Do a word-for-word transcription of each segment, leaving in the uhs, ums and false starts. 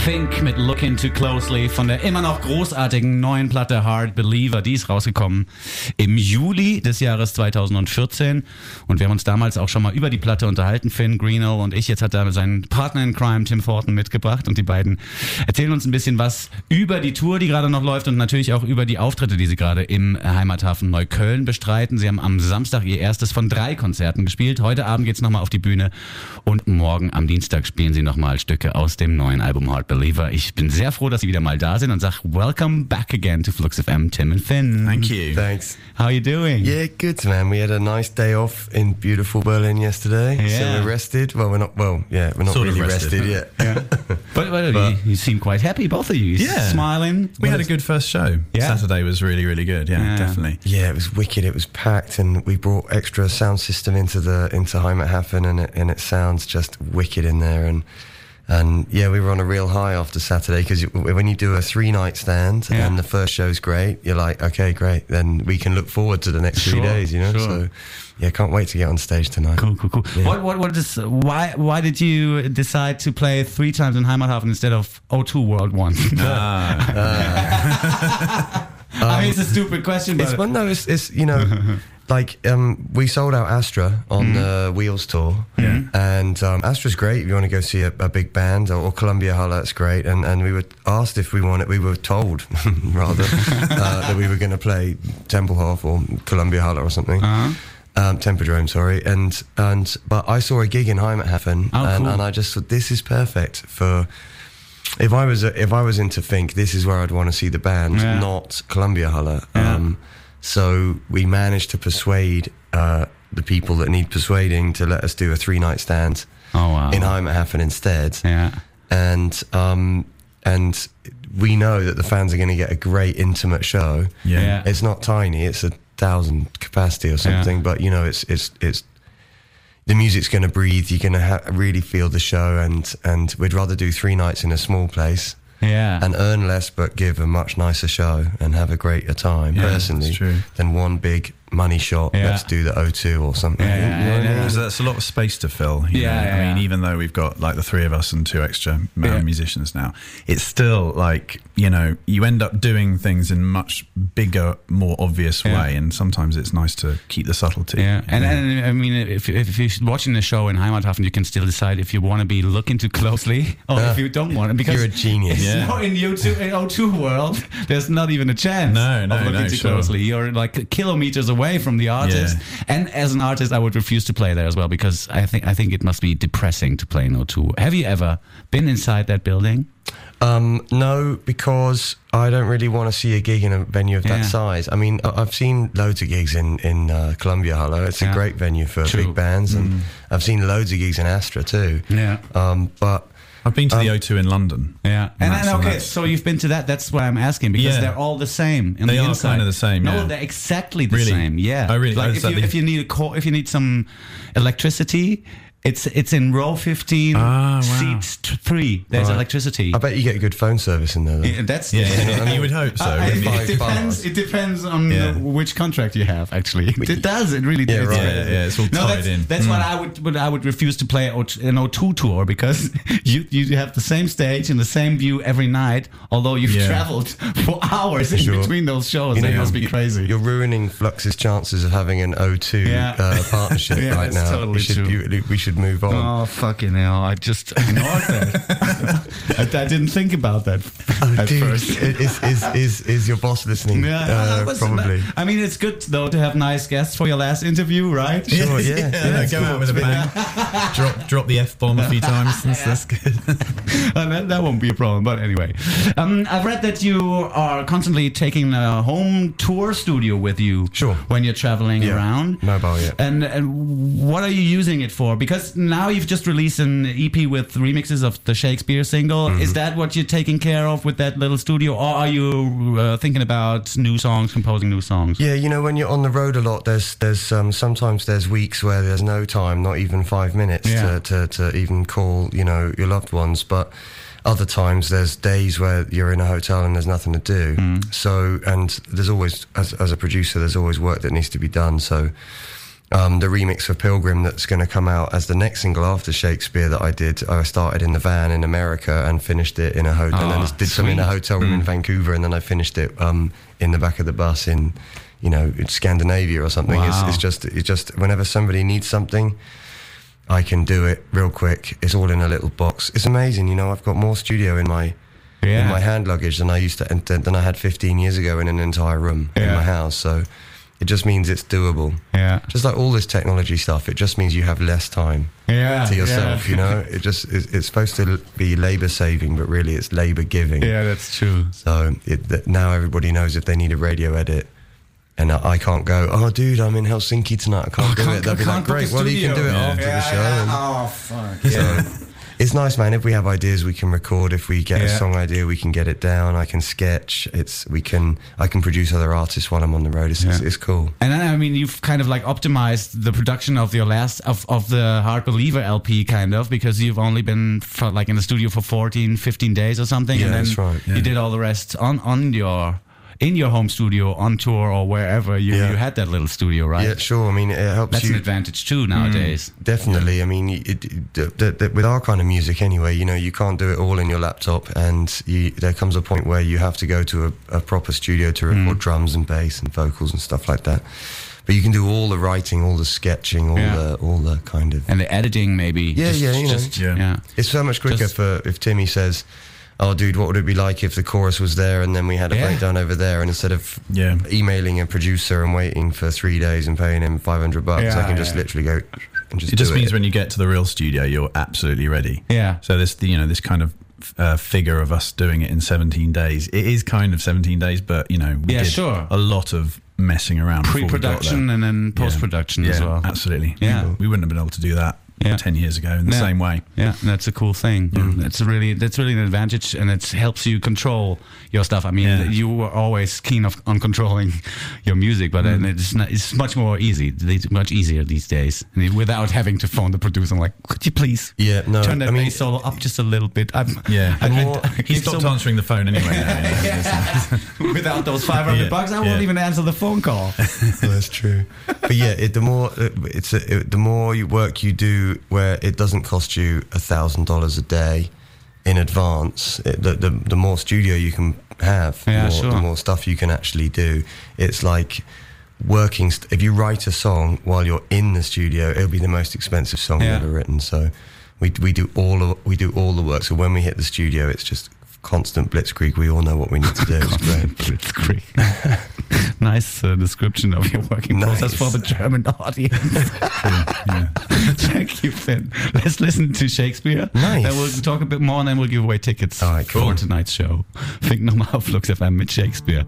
Fink mit Looking Too Closely von der immer noch großartigen neuen Platte Hard Believer. Die ist rausgekommen im Juli des Jahres zweitausendvierzehn und wir haben uns damals auch schon mal über die Platte unterhalten, Finn Greenall und ich. Jetzt hat er seinen Partner in Crime, Tim Thornton, mitgebracht und die beiden erzählen uns ein bisschen was über die Tour, die gerade noch läuft und natürlich auch über die Auftritte, die sie gerade im Heimathafen Neukölln bestreiten. Sie haben am Samstag ihr erstes von drei Konzerten gespielt. Heute Abend geht's nochmal auf die Bühne und morgen am Dienstag spielen sie nochmal Stücke aus dem neuen Album Hard Believer. Ich bin sehr froh, dass Sie wieder mal da sind und sage welcome back again to Flux F M, Tim and Finn. Thank you. Thanks. How are you doing? Yeah, good, man. We had a nice day off in beautiful Berlin yesterday. Yeah. So we're rested. Well, we're not, well, yeah, we're not Sort of really rested. rested, yet. Yeah. But, but, but you, you seem quite happy, both of you. Yeah. Smiling. We had a good first show. Yeah. Saturday was really, really good. Yeah, Yeah. definitely. Yeah, it was wicked. It was packed, and we brought extra sound system into the into Heimathafen, and it and it sounds just wicked in there. And and yeah, we were on a real high after Saturday because when you do a three night stand Yeah. and the first show's great, you're like, okay, great, then we can look forward to the next Sure, three days, you know. sure. So yeah, can't wait to get on stage tonight. Cool, cool, cool. Yeah. What, what, what is? Why, why did you decide to play three times in Heimathafen instead of O two World once? Ah. I mean, it's a stupid question, but It's well, no, it's, it's you know, like um, we sold out Astra on the Wheels tour, Yeah. and um, Astra's great if you want to go see a, a big band, or, or Columbia Halle, that's great. And and we were asked if we wanted, we were told rather uh, that we were going to play Tempelhof or Columbia Halle or something. Uh-huh. Um, Tempodrome, sorry, and and but I saw a gig in Heimathafen, Oh, and, cool. and I just thought this is perfect for. If I was a, if I was into Fink, this is where I'd want to see the band, Yeah. not Columbia Halle. Yeah. Um, so we managed to persuade uh, the people that need persuading to let us do a three night stand oh wow, in Heimathafen instead, yeah, and um, and we know that the fans are going to get a great intimate show. Yeah. Yeah. It's not tiny; it's a thousand capacity or something, Yeah. but you know, it's it's it's. The music's going to breathe. You're going to ha- really feel the show, and, and we'd rather do three nights in a small place yeah. and earn less, but give a much nicer show and have a greater time. Yeah, personally, that's true. than one big money shot. Yeah. Let's do the O two or something. Yeah, yeah, You know what I yeah. mean? Because that's a lot of space to fill. You Yeah, know? yeah, I mean, yeah. even though we've got like the three of us and two extra um, Yeah. musicians now, it's still like, you know, you end up doing things in much bigger, more obvious Yeah. way. And sometimes it's nice to keep the subtlety. Yeah, and, and I mean, if, if you're watching the show in Heimathafen, you can still decide if you want to be looking too closely or Uh, if you don't want to. Because you're a genius. It's Yeah. not in the O two, in O two world, there's not even a chance No, no, of looking no, too sure. closely. You're like kilometers away from the artist. And as an artist, I would refuse to play there as well because I think I think it must be depressing to play in O two. Have you ever been inside that building? Um, no, because I don't really want to see a gig in a venue of Yeah. that size. I mean, I- I've seen loads of gigs in in uh, Columbia Halle. It's Yeah. a great venue for True. big bands, and I've seen loads of gigs in Astra too. Yeah. Um, but I've been to the Um, O two in London. Yeah, and, That's- and okay, that's- so you've been to that. That's why I'm asking because Yeah. they're all the same. In They the are inside. kinda the same, No, yeah. they're exactly the Really? same. Yeah. Oh, really? Like Oh, if is that you the- if you need a co- if you need some electricity, it's it's in row fifteen, Ah, wow. seats t- three. There's Right. electricity. I bet you get good phone service in there. Though. Yeah, that's Yeah, the- yeah, you would hope so. I- I- wouldn't you? it Five depends. bars. It depends on Yeah. uh, which contract you have. Actually, it does. It really Yeah, does. right. Yeah, yeah, it's all No, tied that's, in. that's Mm. what I would. What I would refuse to play an O two tour because you you have the same stage and the same view every night. Although you've Yeah. traveled for hours in Sure. between those shows, You know, it must be you- crazy. You're ruining Flux's chances of having an O two Yeah. uh, partnership Yeah, right that's now. totally we should true. you- we should move on. Oh fucking hell! I just ignored that. I, I didn't think about that at Dude, first. is, is is is your boss listening? Yeah, uh, but- probably. I mean, it's good though to have nice guests for your last interview, right? Sure, yeah, yeah, yeah, no, it's go cool. out with a bang. drop, drop the F bomb a few times. That's, that's good. Uh, that, that won't be a problem. But anyway, um, I've read that you are constantly taking a home tour studio with you. Sure. When you're traveling Yeah. around. Mobile, yeah. And, and what are you using it for? Because now you've just released an E P with remixes of the Shakespeare single. Mm-hmm. Is that what you're taking care of with that little studio, or are you uh, thinking about new songs, composing new songs? Yeah, you know, when you're on the road a lot, there's there's um, sometimes there's weeks where there's no time, not even five minutes Yeah. to, to, to even call, you know, your loved ones. But other times there's days where you're in a hotel and there's nothing to do. Mm. So, and there's always, as, as a producer, there's always work that needs to be done. So Um, the remix of Pilgrim that's going to come out as the next single after Shakespeare that I did. I started in the van in America and finished it in a hotel, Oh, and then did some in a hotel room in Vancouver, and then I finished it um, in the back of the bus in, you know, in Scandinavia or something. Wow. It's, it's just, it's just whenever somebody needs something, I can do it real quick. It's all in a little box. It's amazing, you know. I've got more studio in my Yeah. in my hand luggage than I used to, than I had fifteen years ago in an entire room in Yeah. my house. So it just means it's doable. Yeah. Just like all this technology stuff, it just means you have less time Yeah. to yourself. Yeah. You know, it just it's, it's supposed to be labor saving, but really it's labor giving. Yeah, that's true. So it, that now everybody knows if they need a radio edit. And I, I can't go, oh, dude, I'm in Helsinki tonight. I can't do can't- it. They'll be can't like, book great. a Well, you can do it studio. after Yeah, the show. yeah. And Oh, fuck. Yeah. so it's nice, man. If we have ideas, we can record. If we get Yeah. a song idea, we can get it down. I can sketch. It's we can. I can produce other artists while I'm on the road. It's, it's, Yeah. it's cool. And then, I mean, you've kind of like optimized the production of your last, of, of the Hard Believer L P, kind of, because you've only been for, like in the studio for fourteen, fifteen days or something. Yeah, and then that's right, yeah. you did all the rest on, on your, in your home studio, on tour or wherever you, Yeah. you had that little studio, right? Yeah, sure. I mean, it helps That's you. an advantage too nowadays. Definitely. I mean, it, it, the, the, the, with our kind of music anyway, you know, you can't do it all in your laptop, and you, there comes a point where you have to go to a, a proper studio to record drums and bass and vocals and stuff like that. But you can do all the writing, all the sketching, all Yeah. the all the kind of. And the editing maybe. Yeah, just, yeah, you know. just, Yeah. yeah. It's so much quicker Just- for if Timmy says, "Oh, dude, what would it be like if the chorus was there and then we had a Yeah. breakdown over there?" And instead of Yeah. emailing a producer and waiting for three days and paying him five hundred bucks, Yeah, I can just yeah. literally go and just. It just do means it. when you get to the real studio, you're absolutely ready. Yeah. So this, you know, this kind of uh, figure of us doing it in seventeen days. It is kind of seventeen days, but you know, we Yeah, did sure. a lot of messing around. before we got Pre-production there. and then Yeah. post-production yeah, as well. Absolutely. Yeah. we wouldn't have been able to do that Yeah. ten years ago in the Yeah. same way. Yeah, that's a cool thing. That's really that's really an advantage, and it helps you control your stuff. I mean, Yeah. you were always keen of, on controlling your music, but then it's not, it's much more easy. It's much easier these days, I mean, without having to phone the producer. I'm like, could you please Yeah, no, turn that I mean- bass solo up just a little bit? I'm, Yeah, I, I, more- he it's stopped so- answering the phone anyway. now, you know. Without those five hundred Yeah, bucks, I won't yeah. even answer the phone call. That's true. But yeah, it, the more uh, it's a, it, the more you work you do where it doesn't cost you a thousand dollars a day in advance, it, the, the the more studio you can have, Yeah, more, sure. the more stuff you can actually do. It's like working. St- if you write a song while you're in the studio, it'll be the most expensive song Yeah. ever written. So we we do all of, we do all the work. So when we hit the studio, it's just constant blitzkrieg. We all know what we need to do. It's great. Blitzkrieg. Nice uh, description of your working Nice. process for the German audience. Thank you, Finn. Let's listen to Shakespeare. Nice. Then we'll talk a bit more, and then we'll give away tickets All right, cool. for tonight's show. Think nochmal auf Flux F M mit Shakespeare.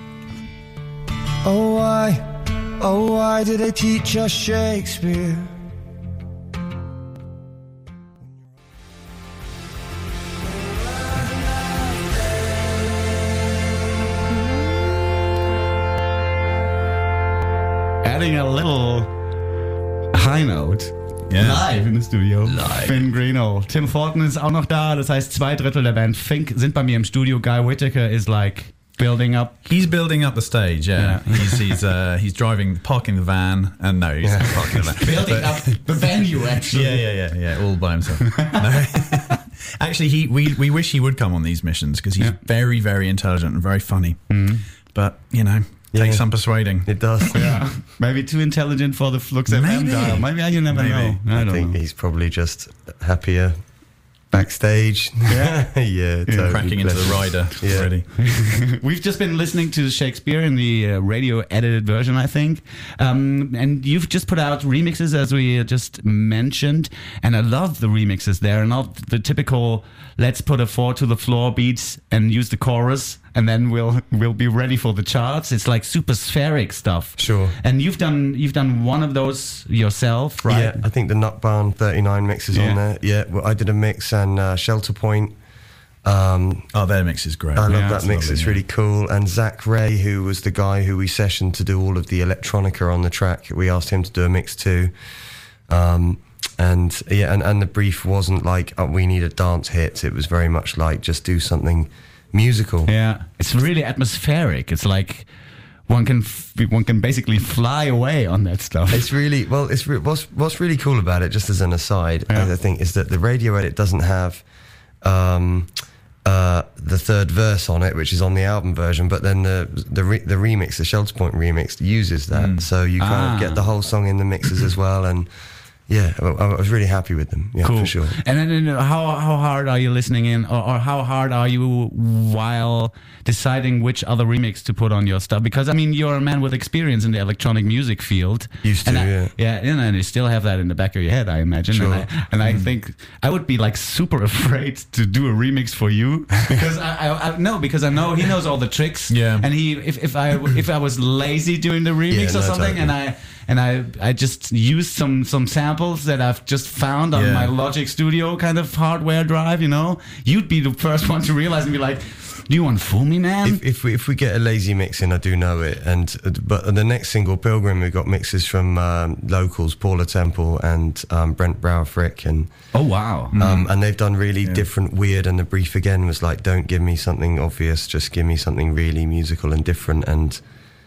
Oh why, oh why did they teach us Shakespeare? Adding a little high note. Ja. Live in the Studio. Live. Finn Greeno. Tim Thornton ist auch noch da. Das heißt, zwei Drittel der Band Fink sind bei mir im Studio. Guy Whittaker is like building up. He's building up the stage. Yeah, Yeah. he's he's uh, he's driving, parking the van, and no, he's not parking the van. Building up the venue, actually. Yeah, yeah, yeah, yeah, all by himself. No. Actually, he we we wish he would come on these missions because he's Yeah. very very intelligent and very funny. But you know, Yeah. takes some persuading. It does. Yeah. Maybe too intelligent for the Flux F M Maybe. dial. Maybe you never Maybe. know. I I don't think know. he's probably just happier backstage. Yeah? yeah, totally. Cracking into Bless the him. rider Yeah. already. We've just been listening to Shakespeare in the uh, radio edited version, I think. Um, and you've just put out remixes, as we just mentioned. And I love the remixes. They're not the typical, let's put a four to the floor beats and use the chorus, and then we'll we'll be ready for the charts. It's like super spheric stuff. Sure. And you've done you've done one of those yourself, right? Yeah, I think the Nut Barn thirty-nine mix is Yeah. on there. Yeah, well, I did a mix and uh, Shelter Point. Um, Oh, their mix is great. I love Yeah, that it's mix. lovely, it's yeah. really cool. And Zach Ray, who was the guy who we sessioned to do all of the electronica on the track, we asked him to do a mix too. Um, and yeah, and, and the brief wasn't like, oh, we need a dance hit. It was very much like, just do something musical. Yeah, it's really atmospheric. It's like one can f- one can basically fly away on that stuff. It's really well. It's re- what's what's really cool about it. Just as an aside, Yeah. I think is that the radio edit doesn't have um, uh, the third verse on it, which is on the album version. But then the the re- the remix, the Shelter Point remix, uses that, so you kind Ah. of get the whole song in the mixes as well. And yeah, I, I was really happy with them. Yeah, Cool. for sure. And then then how how hard are you listening in, or, or how hard are you while deciding which other remix to put on your stuff? Because I mean, you're a man with experience in the electronic music field. Used to, and I, yeah. yeah, and you still have that in the back of your head, I imagine. Sure. And I, and I think I would be like super afraid to do a remix for you because I, I, I no because I know he knows all the tricks. Yeah. And he if, if I if I was lazy doing the remix Yeah, or no, something, totally. and I. And I, I just used some, some samples that I've just found on Yeah. my Logic Studio kind of hardware drive, you know? You'd be the first one to realize and be like, do you want to fool me, man? If, if we if we get a lazy mix in, I do know it. And but the next single, Pilgrim, we got mixes from um, locals, Paula Temple and um, Brent Brower Frick, and oh, wow. um, and they've done really different, weird. And the brief again was like, don't give me something obvious, just give me something really musical and different and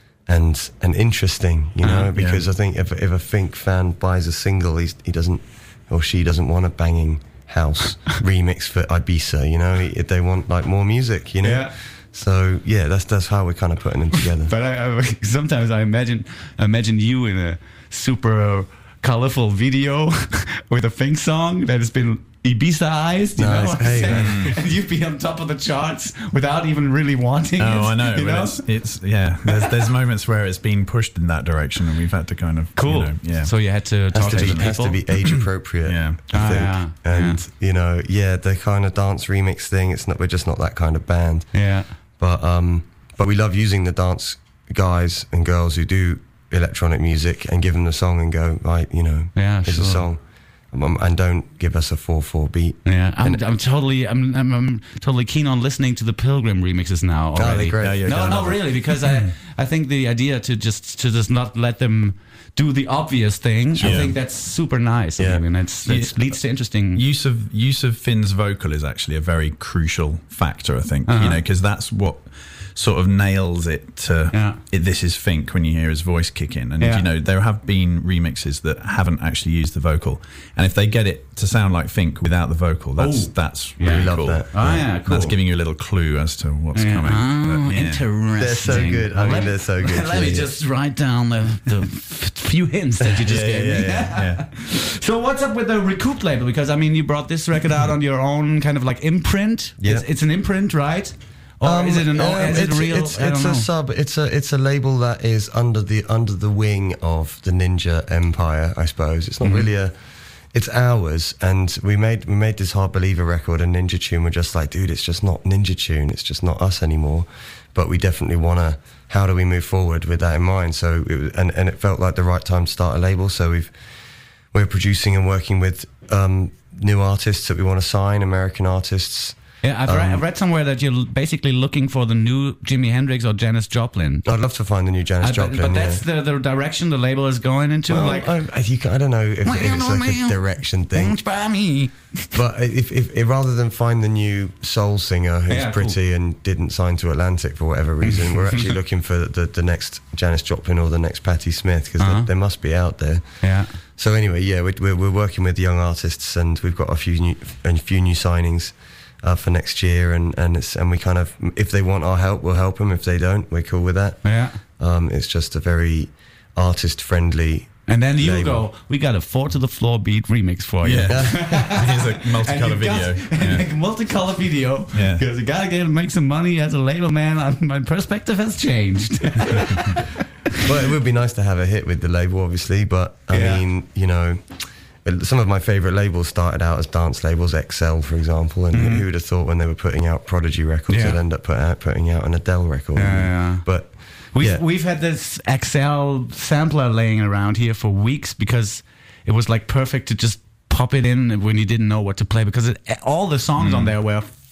and and interesting, you know. Uh-huh, because I think if if a Fink fan buys a single, he's, he doesn't or she doesn't want a banging house remix for Ibiza, you know. He, they want like more music, you know. Yeah. So yeah, that's that's how we're kind of putting them together. But I, I, sometimes I imagine imagine you in a super colorful video with a Fink song that has been Ibiza-ized, you Nice. know what I'm Hey, saying? man. And you'd be on top of the charts without even really wanting it. Oh, I know. You but know? It's, it's yeah. There's, there's moments where it's been pushed in that direction, and we've had to kind of Cool. You know, yeah. So you had to has talk to to, be the has people. to be age appropriate. Yeah. I Ah, think. yeah, And you know, yeah, the kind of dance remix thing. It's not. We're just not that kind of band. Yeah. But um, but we love using the dance guys and girls who do electronic music and give them the song and go, right, you know, Yeah, here's sure. a song, um, and don't give us a four four beat. Yeah, I'm, And- I'm totally, I'm, I'm, I'm totally keen on listening to the Pilgrim remixes now. they're Already. great. Yeah, you're no, gonna no, love it. really, because I, I think the idea to just to just not let them do the obvious thing. I Sure. think that's super nice. Yeah. I mean, it's, it Yeah. leads to interesting. use of use of Finn's vocal is actually a very crucial factor, I think. You know, because that's what sort of nails it to Yeah. it, this is Fink when you hear his voice kick in. And Yeah. you know, there have been remixes that haven't actually used the vocal, and if they get it to sound like Fink without the vocal, that's Oh. that's Yeah. really We love cool. that. Oh, yeah, cool. That's giving you a little clue as to what's Yeah. coming. Oh, But, yeah. interesting. They're so good. I mean, Let- they're so good. Let me Yeah. just write down the, the f- few hints that you just Yeah, gave yeah, me. yeah, yeah. So what's up with the Recouped label? Because I mean, you brought this record out on your own kind of like imprint. Yeah. It's, it's an imprint, right? Or is it an? Um, is it it's, a real? It's, I don't it's know. a sub. It's a it's a label that is under the under the wing of the Ninja Empire, I suppose. It's not Mm-hmm. really a. It's ours, and we made we made this Hard Believer record and Ninja Tune. We're just like, dude, it's just not Ninja Tune. It's just not us anymore. But we definitely want to. How do we move forward with that in mind? So it, was- and and it felt like the right time to start a label. So we've we're producing and working with um, new artists that we want to sign, American artists. Yeah, I've, read, Um, I've read somewhere that you're basically looking for the new Jimi Hendrix or Janis Joplin. I'd love to find the new Janis I- but, Joplin. but yeah. that's the, the direction the label is going into. Well, like, I, I, you can, I don't know if, if it's like a direction thing, Won't buy me. but if, if, if rather than find the new soul singer who's Yeah, pretty and didn't sign to Atlantic for whatever reason, we're actually looking for the, the next Janis Joplin or the next Patti Smith because Uh-huh. they, they must be out there. Yeah. So anyway, yeah, we're, we're, we're working with young artists and we've got a few new a few new signings uh, for next year, and and it's and we kind of if they want our help, we'll help them. If they don't, we're cool with that. Yeah. Um, it's just a very artist friendly. And then you label. go, we got a four to the floor beat remix for you. Yeah. Here's a And multicolor you got- video. and Yeah. make a multicolor video. Yeah. Because you gotta get make some money as a label man. I, my perspective has changed. Well, it would be nice to have a hit with the label, obviously, but I Yeah. mean, you know, some of my favourite labels started out as dance labels, X L, for example, and who would have thought when they were putting out Prodigy records, Yeah. they'd end up put out, putting out an Adele record. Yeah, yeah. But We've yeah. we've had this X L sampler laying around here for weeks because it was like perfect to just pop it in when you didn't know what to play because it, all the songs on there were f-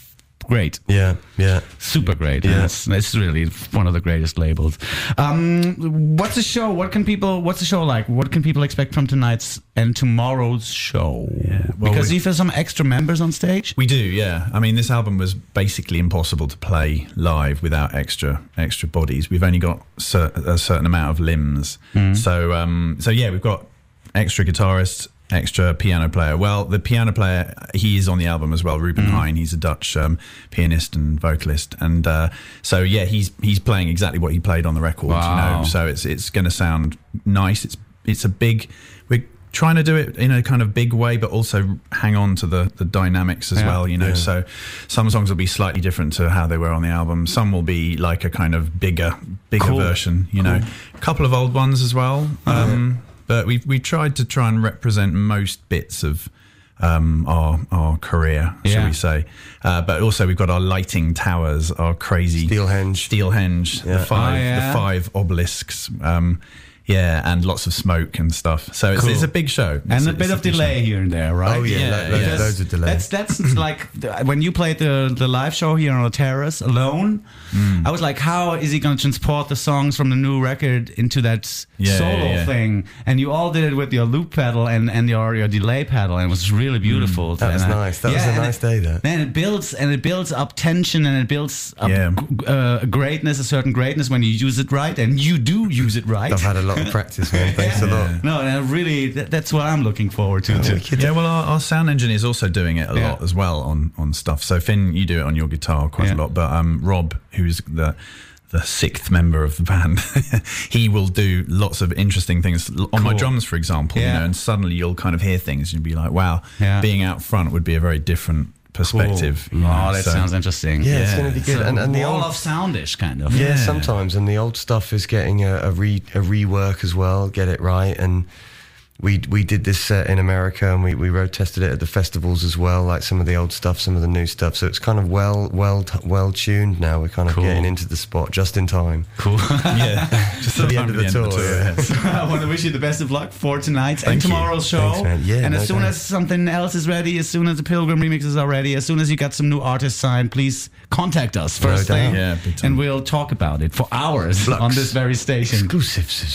great. Yeah, yeah. Super great. Yeah. It's, it's really one of the greatest labels. Um, what's the show? What can people? What's the show like? What can people expect from tonight's and tomorrow's show? Yeah, well, because we- you have some extra members on stage. We do, yeah. I mean, this album was basically impossible to play live without extra extra bodies. We've only got cer- a certain amount of limbs, so um, so yeah, we've got extra guitarists, extra piano player. Well, the piano player, he is on the album as well, Ruben Heijn. He's a Dutch um, pianist and vocalist, and uh, so yeah, he's he's playing exactly what he played on the record. Wow. You know, so it's it's going to sound nice. It's it's a big. We're trying to do it in a kind of big way, but also hang on to the the dynamics as Yeah. well. You know, Yeah. so some songs will be slightly different to how they were on the album. Some will be like a kind of bigger bigger Cool. version. You know, a couple of old ones as well. Um, But we've we tried to try and represent most bits of um, our our career, shall Yeah. we say? Uh, but also we've got our lighting towers, our crazy Steelhenge. Steelhenge, Yeah. the five Oh, yeah. the five obelisks. Um, yeah, and lots of smoke and stuff. So it's, Cool. it's a big show. And It's a bit it's of big delay show. here and there, right? Oh yeah, Yeah, lo- lo- yeah. loads of delay. That's that's like the- when you played the the live show here on the terrace alone. Mm. I was like, how is he going to transport the songs from the new record into that Yeah, solo yeah, yeah. thing? And you all did it with your loop pedal and, and your your delay pedal, and it was really beautiful. That was And I- nice. That was a and nice it- day, that. Man, it builds and it builds up tension and it builds up Yeah. g- uh, greatness, a certain greatness when you use it right, and you do use it right. I've had a lot of practice, man. Thanks a lot. No, and I really, that, that's what I'm looking forward to. too. wicked. Yeah, well, our, our sound engineer is also doing it a Yeah. lot as well on, on stuff. So Finn, you do it on your guitar quite Yeah. a lot, but um, Rob, who's the the sixth member of the band, he will do lots of interesting things on my Cool. drums, for example. You Yeah. know, and suddenly you'll kind of hear things and you'll be like, "Wow, Yeah. being out front would be a very different perspective." Cool. you know, Oh, that so- sounds interesting. Yeah, it's going to be good. So and, and the wall old, of soundish kind of. yeah, Yeah. sometimes, and the old stuff is getting a, a re a rework as well. Get it right, and we we did this set in America, and we, we road tested it at the festivals as well. Like some of the old stuff, some of the new stuff. So it's kind of well well t- well tuned now. We're kind of Cool. getting into the spot just in time. Cool. Yeah, just To the time end of the tour, yeah. I want to wish you the best of luck for tonight and Thank you. tomorrow's show. Thanks, man. Yeah, and as no soon doubt. as something else is ready, as soon as the Pilgrim remixes are ready, as soon as you got some new artists signed, please contact us first No thing, doubt. Yeah, big time. and we'll talk about it for hours Flux. on this very station. Exclusives.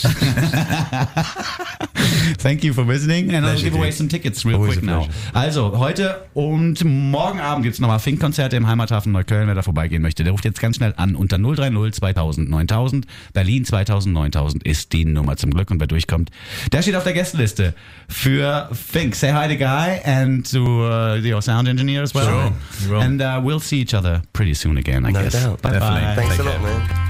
Thank you for visiting, and I'll Pleasure, give away dude. some tickets real Always quick a now. pleasure. Also, heute und morgen Abend gibt es nochmal Fink-Konzerte im Heimathafen Neukölln. Wer da vorbeigehen möchte, der ruft jetzt ganz schnell an unter null drei null zweitausend neuntausend. Berlin zweitausend neuntausend ist die Nummer zum Glück, und wer durchkommt, der steht auf der Gästeliste für Fink. Say hi to Guy and to uh, your sound engineer as well. Sure, we will. And uh, we'll see each other pretty soon again, I No guess. doubt. Bye Definitely. bye. Thanks Take a lot, care. man.